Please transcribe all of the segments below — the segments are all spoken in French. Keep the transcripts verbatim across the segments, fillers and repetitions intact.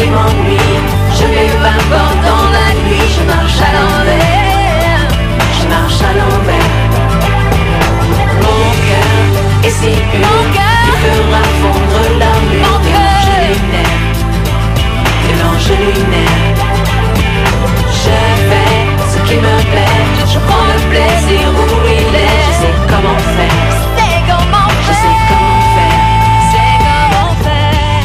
m'ennuie. Je vais pas voir dans la nuit. Je marche à l'envers. Je marche à l'envers. Mon cœur est si pur. Il fera fondre l'armure. Mélange lunaire. Mélange lunaire. Je fais ce qui me plaît. Je prends le plaisir où il est. Je sais comment faire. C'est comment faire. Je sais comment faire. C'est comment faire.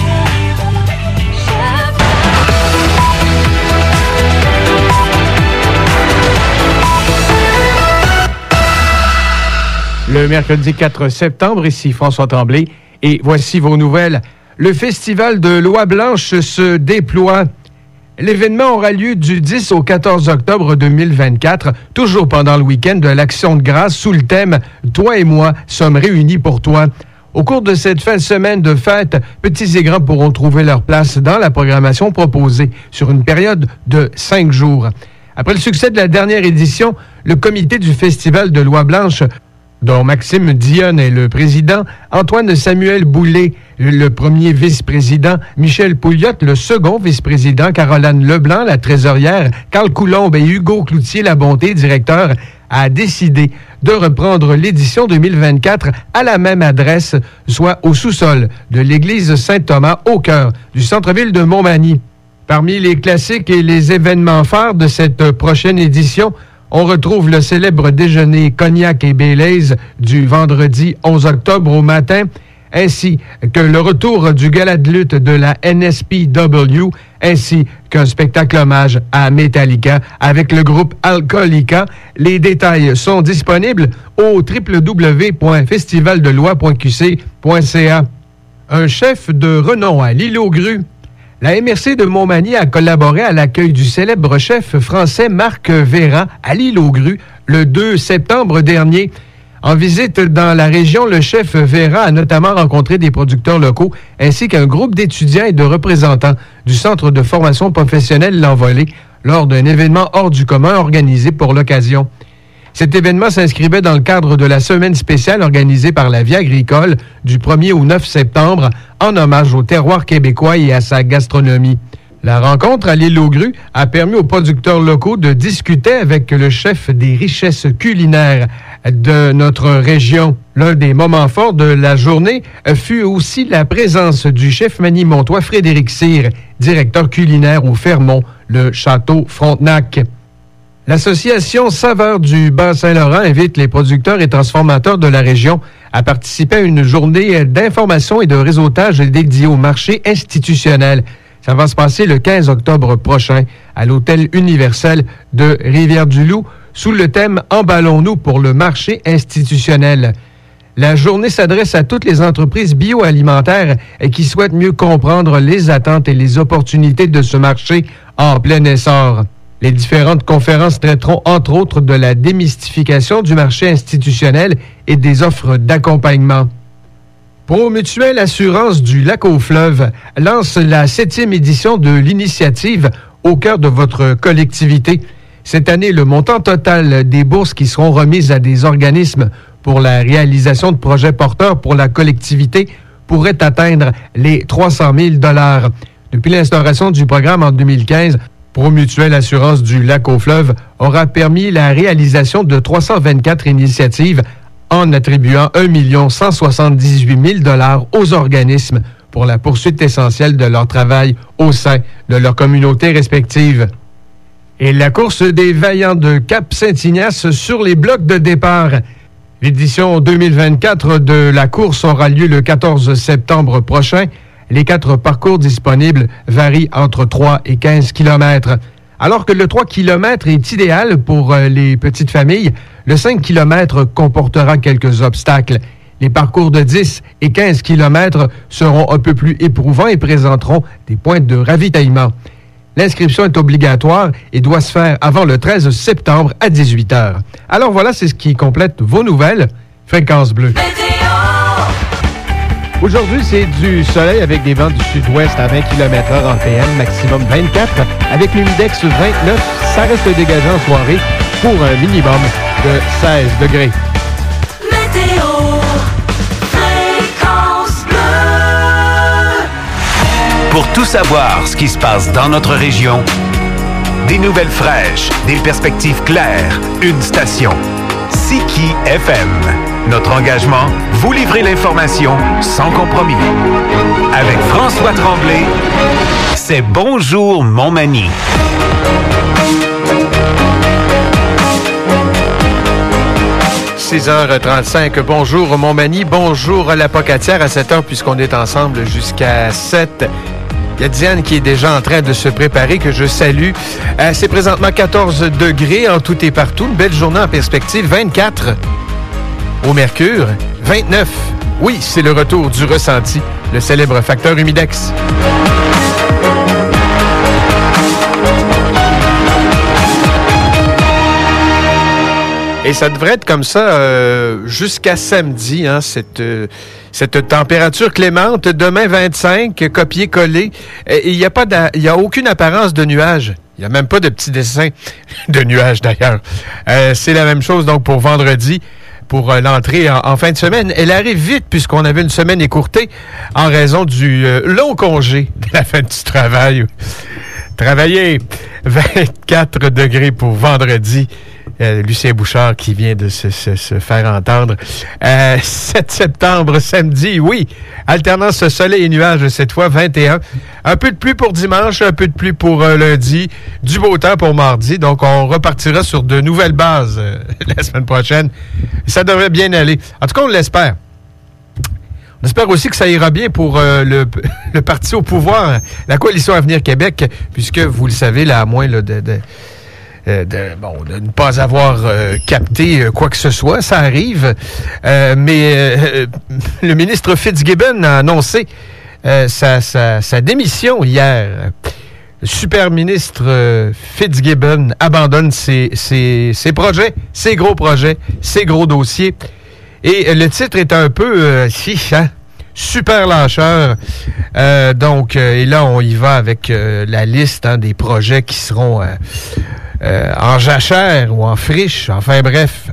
Je... Le mercredi quatre septembre, ici François Tremblay, et voici vos nouvelles. Le festival de Loi Blanche se déploie. L'événement aura lieu du dix au quatorze octobre deux mille vingt-quatre, toujours pendant le week-end de l'Action de grâce, sous le thème « Toi et moi sommes réunis pour toi ». Au cours de cette fin de semaine de fête, petits et grands pourront trouver leur place dans la programmation proposée sur une période de cinq jours. Après le succès de la dernière édition, le comité du Festival de Loi Blanche, dont Maxime Dionne est le président, Antoine Samuel Boulay, le premier vice-président, Michel Pouliot, le second vice-président, Caroline Leblanc, la trésorière, Carl Coulombe et Hugo Cloutier-Labonté, directeur, a décidé de reprendre l'édition deux mille vingt-quatre à la même adresse, soit au sous-sol de l'église Saint-Thomas, au cœur du centre-ville de Montmagny. Parmi les classiques et les événements phares de cette prochaine édition, on retrouve le célèbre déjeuner Cognac et Baileys du vendredi onze octobre au matin, ainsi que le retour du gala de lutte de la N S P W, ainsi qu'un spectacle hommage à Metallica avec le groupe Alcoolica. Les détails sont disponibles au w w w point festival de loi point q c point c a. Un chef de renom à l'île aux grues. La M R C de Montmagny a collaboré à l'accueil du célèbre chef français Marc Véran à l'île aux grues le deux septembre dernier. En visite dans la région, le chef Véran a notamment rencontré des producteurs locaux ainsi qu'un groupe d'étudiants et de représentants du Centre de formation professionnelle L'Envolée lors d'un événement hors du commun organisé pour l'occasion. Cet événement s'inscrivait dans le cadre de la semaine spéciale organisée par la Vie agricole du premier au neuf septembre en hommage au terroir québécois et à sa gastronomie. La rencontre à l'île aux grues a permis aux producteurs locaux de discuter avec le chef des richesses culinaires de notre région. L'un des moments forts de la journée fut aussi la présence du chef manimontois Frédéric Cyr, directeur culinaire au Fermont, le Château Frontenac. L'Association Saveurs du Bas-Saint-Laurent invite les producteurs et transformateurs de la région à participer à une journée d'information et de réseautage dédiée au marché institutionnel. Ça va se passer le quinze octobre prochain à l'Hôtel Universel de Rivière-du-Loup sous le thème « Emballons-nous pour le marché institutionnel ». La journée s'adresse à toutes les entreprises bioalimentaires qui souhaitent mieux comprendre les attentes et les opportunités de ce marché en plein essor. Les différentes conférences traiteront entre autres de la démystification du marché institutionnel et des offres d'accompagnement. Promutuelle Assurance du Lac-aux-Fleuves lance la septième édition de l'initiative au cœur de votre collectivité. Cette année, le montant total des bourses qui seront remises à des organismes pour la réalisation de projets porteurs pour la collectivité pourrait atteindre les trois cent mille dollars. Depuis l'instauration du programme en deux mille quinze, Promutuelle Assurance du Lac-aux-Fleuves aura permis la réalisation de trois cent vingt-quatre initiatives en attribuant un million cent soixante-dix-huit mille dollars aux organismes pour la poursuite essentielle de leur travail au sein de leur communauté respective. Et la course des Vaillants de Cap-Saint-Ignace sur les blocs de départ. L'édition deux mille vingt-quatre de la course aura lieu le quatorze septembre prochain. Les quatre parcours disponibles varient entre trois et quinze kilomètres. Alors que le trois kilomètres est idéal pour euh, les petites familles, le cinq kilomètres comportera quelques obstacles. Les parcours de dix et quinze kilomètres seront un peu plus éprouvants et présenteront des points de ravitaillement. L'inscription est obligatoire et doit se faire avant le treize septembre à dix-huit heures. Alors voilà, c'est ce qui complète vos nouvelles. Fréquence bleue. Aujourd'hui, c'est du soleil avec des vents du sud-ouest à vingt kilomètres heure en P M, maximum vingt-quatre. Avec l'humidex vingt-neuf, ça reste dégagé en soirée pour un minimum de seize degrés. Météo, Fréquence bleue. Pour tout savoir ce qui se passe dans notre région, des nouvelles fraîches, des perspectives claires, une station. Siki F M. Notre engagement, vous livrer l'information sans compromis. Avec François Tremblay, c'est Bonjour Montmagny. six heures trente-cinq, bonjour Montmagny, bonjour la Pocatière à sept heures puisqu'on est ensemble jusqu'à sept. Il y a Diane qui est déjà en train de se préparer, que je salue. Euh, c'est présentement quatorze degrés en tout et partout. Une belle journée en perspective. vingt-quatre au mercure. vingt-neuf. Oui, c'est le retour du ressenti, le célèbre facteur humidex. Et ça devrait être comme ça euh, jusqu'à samedi, hein, cette, euh, cette température clémente. Demain, vingt-cinq, copier-coller. Il n'y a pas il y a aucune apparence de nuages. Il n'y a même pas de petits dessins de nuages, d'ailleurs. Euh, c'est la même chose, donc, pour vendredi, pour euh, l'entrée en, en fin de semaine. Elle arrive vite, puisqu'on avait une semaine écourtée en raison du euh, long congé de la fin du travail. Travailler. vingt-quatre degrés pour vendredi. Euh, Lucien Bouchard qui vient de se, se, se faire entendre. Euh, sept septembre, samedi, oui. Alternance soleil et nuages cette fois, vingt et un. Un peu de pluie pour dimanche, un peu de pluie pour euh, lundi, du beau temps pour mardi. Donc, on repartira sur de nouvelles bases euh, la semaine prochaine. Ça devrait bien aller. En tout cas, on l'espère. On espère aussi que ça ira bien pour euh, le, le parti au pouvoir, la Coalition Avenir Québec, puisque, vous le savez, là, à moins là, de... de Euh, de, bon, de ne pas avoir euh, capté euh, quoi que ce soit, ça arrive. Euh, mais euh, le ministre Fitzgibbon a annoncé euh, sa, sa, sa démission hier. Le super ministre euh, Fitzgibbon abandonne ses, ses, ses projets, ses gros projets, ses gros dossiers. Et euh, le titre est un peu euh, hein, super lâcheur. Euh, donc, euh, et là, on y va avec euh, la liste hein, des projets qui seront... Euh, Euh, en jachère ou en friche. Enfin bref,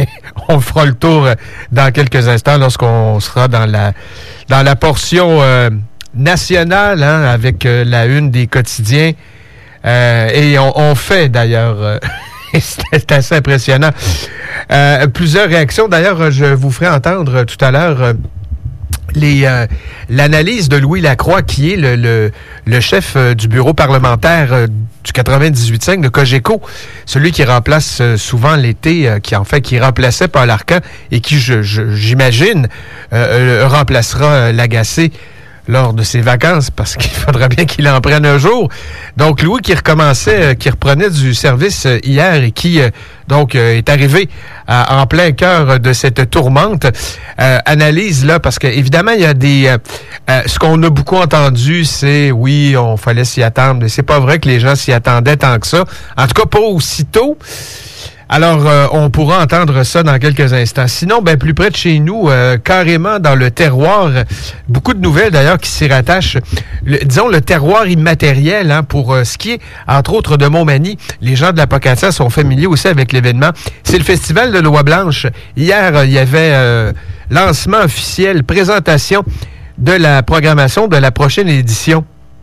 on fera le tour dans quelques instants lorsqu'on sera dans la dans la portion euh, nationale hein, avec euh, la une des quotidiens. Euh, et on, on fait d'ailleurs... Euh, c'est assez impressionnant. Euh, plusieurs réactions. D'ailleurs, je vous ferai entendre tout à l'heure... Euh, Les, euh, l'analyse de Louis Lacroix, qui est le, le, le chef euh, du bureau parlementaire euh, du quatre-vingt-dix-huit cinq de Cogeco, celui qui remplace euh, souvent l'été, euh, qui en fait qui remplaçait Paul Arcan et qui, je, je, j'imagine, euh, euh, remplacera euh, Lagacé lors de ses vacances, parce qu'il faudra bien qu'il en prenne un jour. Donc, Louis qui recommençait, euh, qui reprenait du service euh, hier et qui, euh, donc, euh, est arrivé à, en plein cœur de cette tourmente. Euh, analyse, là, parce que évidemment, il y a des... Euh, euh, ce qu'on a beaucoup entendu, c'est, oui, on fallait s'y attendre, mais c'est pas vrai que les gens s'y attendaient tant que ça. En tout cas, pas aussitôt. Alors, euh, on pourra entendre ça dans quelques instants. Sinon, ben plus près de chez nous, euh, carrément dans le terroir, beaucoup de nouvelles d'ailleurs qui s'y rattachent. Le, disons, le terroir immatériel hein, pour euh, ce qui est, entre autres, de Montmagny. Les gens de la Pocatière sont familiers aussi avec l'événement. C'est le Festival de l'Oie Blanche. Hier, euh, il y avait euh, lancement officiel, présentation de la programmation de la prochaine édition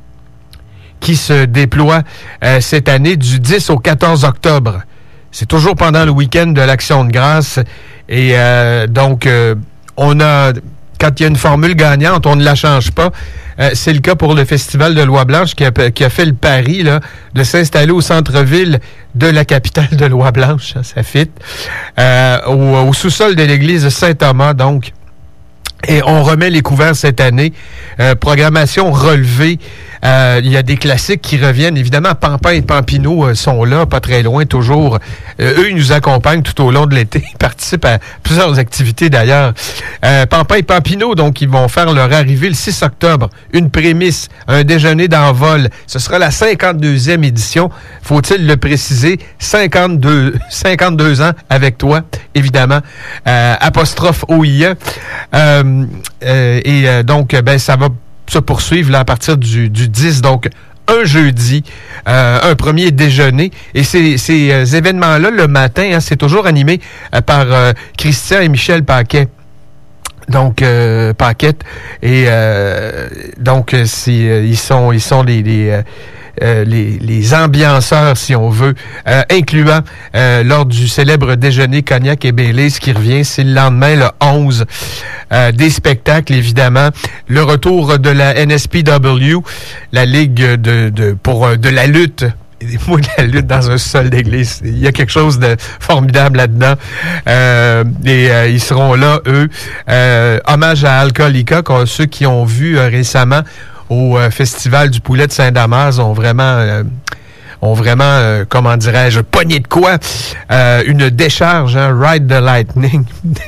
qui se déploie euh, cette année du dix au quatorze octobre. C'est toujours pendant le week-end de l'Action de grâce. Et euh, donc, euh, on a, quand il y a une formule gagnante, on ne la change pas. Euh, c'est le cas pour le Festival de l'Oie Blanche qui a, qui a fait le pari là, de s'installer au centre-ville de la capitale de l'Oie Blanche, ça, ça fit, euh, au, au sous-sol de l'église Saint-Thomas, donc. Et on remet les couverts cette année. Euh, programmation relevée. Euh, il y a des classiques qui reviennent. Évidemment, Pampin et Pampino euh, sont là, pas très loin, toujours. Euh, eux, ils nous accompagnent tout au long de l'été. Ils participent à plusieurs activités, d'ailleurs. Euh, Pampin et Pampino, donc, ils vont faire leur arrivée le six octobre. Une prémisse, un déjeuner d'envol. Ce sera la cinquante-deuxième édition. Faut-il le préciser? cinquante-deux, cinquante-deux ans avec toi, évidemment. Euh, apostrophe O I E. Euh, euh, et euh, donc, ben, ça va se poursuivre là à partir du, du dix, donc un jeudi, euh, un premier déjeuner. Et ces, ces euh, événements-là, le matin, hein, c'est toujours animé euh, par euh, Christian et Michel Paquet. Donc, euh, Paquette. Et euh, donc, c'est, ils sont, ils sont les... les euh, Euh, les, les ambianceurs, si on veut, euh, incluant euh, lors du célèbre déjeuner Cognac et Baileys qui revient, c'est le lendemain, le onze, euh, des spectacles, évidemment. Le retour de la N S P W, la Ligue de, de pour de la lutte. Moi, de la lutte dans un sol d'église, il y a quelque chose de formidable là-dedans. Euh, et euh, ils seront là, eux. Euh, hommage à Alcoolica, ceux qui ont vu euh, récemment au euh, Festival du Poulet de Saint-Damas ont vraiment, euh, ont vraiment euh, comment dirais-je, pogné de quoi? Euh, une décharge, hein, Ride the Lightning.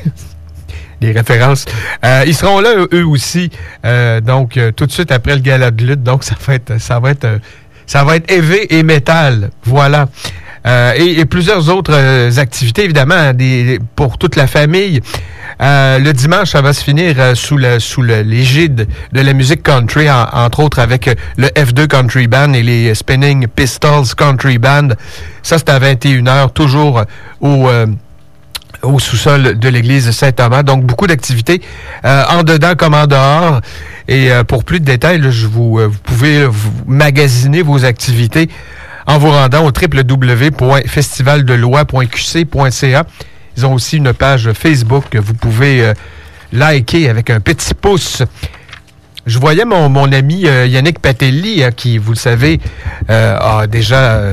Les références. Euh, ils seront là, eux aussi, euh, donc euh, tout de suite après le gala de lutte. Donc, ça va être, ça va être, euh, ça va être élevé et métal. Voilà. Euh, et, et plusieurs autres euh, activités, évidemment, des, pour toute la famille. Euh, le dimanche, ça va se finir euh, sous le sous le, l'égide de la musique country, en, entre autres avec euh, le F deux Country Band et les Spinning Pistols Country Band. Ça, c'est à vingt et une heures, toujours euh, au... Euh, au sous-sol de l'église Saint-Thomas. Donc, beaucoup d'activités euh, en dedans comme en dehors. Et euh, pour plus de détails, là, je vous, euh, vous pouvez vous magasiner vos activités en vous rendant au w w w point festivaldeloie point q c point c a. Ils ont aussi une page Facebook que vous pouvez euh, liker avec un petit pouce. Je voyais mon, mon ami euh, Yannick Patelli, hein, qui, vous le savez, euh, a déjà... Euh,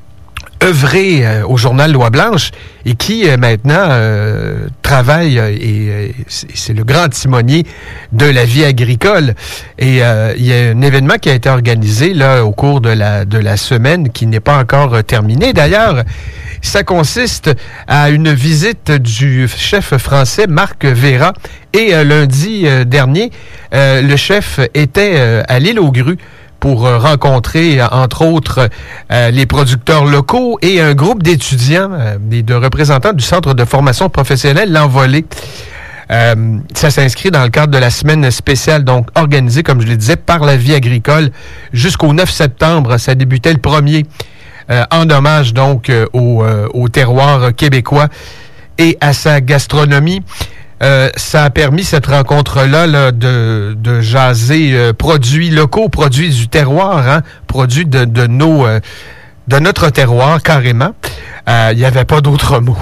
œuvré euh, au journal Loi-Blanche et qui euh, maintenant euh, travaille euh, et euh, c'est, c'est le grand timonier de la vie agricole. Et euh, il y a un événement qui a été organisé là au cours de la de la semaine qui n'est pas encore euh, terminé. D'ailleurs, ça consiste à une visite du chef français Marc Vera. Et euh, lundi euh, dernier, euh, le chef était euh, à l'île aux Grues pour euh, rencontrer, entre autres, euh, les producteurs locaux et un groupe d'étudiants, euh, et de représentants du Centre de formation professionnelle L'Envolée. Euh, ça s'inscrit dans le cadre de la semaine spéciale, donc organisée, comme je le disais, par la vie agricole jusqu'au neuf septembre. Ça débutait le premier, euh, en hommage donc euh, au, euh, au terroir québécois et à sa gastronomie. Euh, ça a permis cette rencontre-là là, de, de jaser euh, produits locaux, produits du terroir, hein, produits de, de nos euh, de notre terroir carrément. Il euh, n'y avait pas d'autre mot.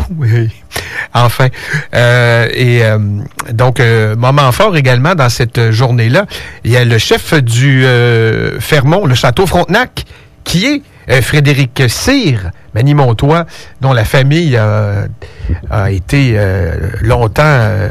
Enfin. Euh, et euh, donc, euh, moment fort également dans cette journée-là, il y a le chef du euh, Fermont, le Château Frontenac, qui est euh, Frédéric Cyr, Manimontois, dont la famille euh, a été euh, longtemps euh,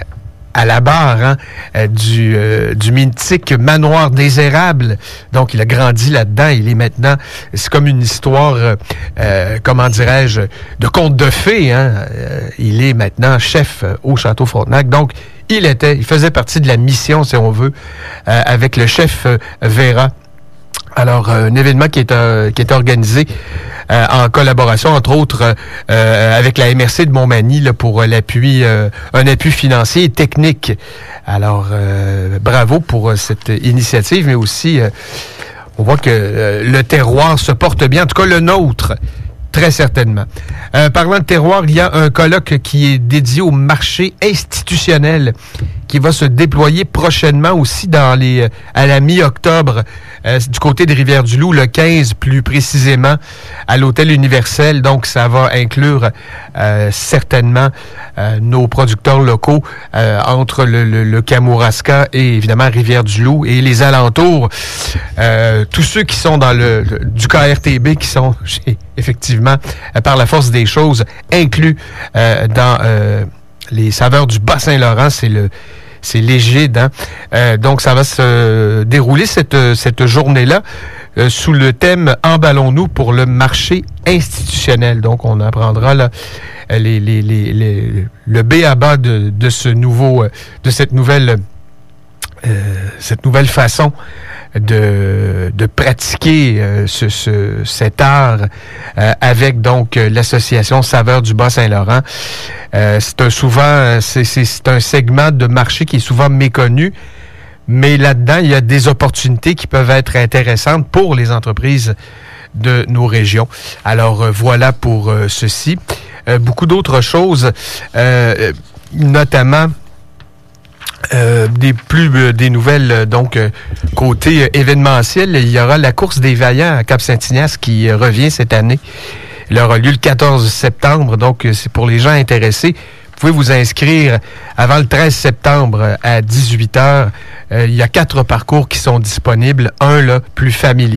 à la barre hein, euh, du, euh, du mythique manoir des Érables. Donc, il a grandi là-dedans. Il est maintenant... C'est comme une histoire, euh, euh, comment dirais-je, de conte de fées. Hein. Euh, il est maintenant chef euh, au Château Frontenac. Donc, il était... Il faisait partie de la mission, si on veut, euh, avec le chef euh, Vera. Alors, euh, un événement qui est, euh, qui est organisé euh, en collaboration, entre autres, euh, avec la M R C de Montmagny là, pour l'appui, euh, un appui financier et technique. Alors, euh, bravo pour cette initiative, mais aussi, euh, on voit que euh, le terroir se porte bien, en tout cas le nôtre, très certainement. Euh, parlant de terroir, il y a un colloque qui est dédié au marché institutionnel qui va se déployer prochainement aussi dans les à la mi-octobre euh, du côté de Rivière-du-Loup, le quinze plus précisément, à l'Hôtel Universel. Donc, ça va inclure euh, certainement euh, nos producteurs locaux euh, entre le, le, le Kamouraska et évidemment Rivière-du-Loup et les alentours. Euh, tous ceux qui sont dans le, le du K R T B, qui sont effectivement, euh, par la force des choses, inclus euh, dans euh, les saveurs du Bas-Saint-Laurent. C'est le C'est l'égide, hein? Euh, donc, ça va se dérouler cette, cette journée-là euh, sous le thème « Emballons-nous pour le marché institutionnel ». Donc, on apprendra là, les, les, les, les, le b a ba de, de ce nouveau, de cette nouvelle, euh, cette nouvelle façon de, de pratiquer euh, ce, ce, cet art euh, avec donc l'association Saveurs du Bas-Saint-Laurent. Euh, c'est un souvent c'est, c'est, c'est un segment de marché qui est souvent méconnu, mais là-dedans, il y a des opportunités qui peuvent être intéressantes pour les entreprises de nos régions. Alors euh, voilà pour euh, ceci. Euh, beaucoup d'autres choses, euh, notamment Euh, des plus euh, des nouvelles euh, donc euh, côté euh, événementiel, il y aura la course des Vaillants à Cap-Saint-Ignace qui euh, revient cette année. Elle aura lieu le quatorze septembre, donc euh, c'est pour les gens intéressés. Vous pouvez vous inscrire avant le treize septembre à dix-huit heures. Euh, il y a quatre parcours qui sont disponibles, un là plus familier.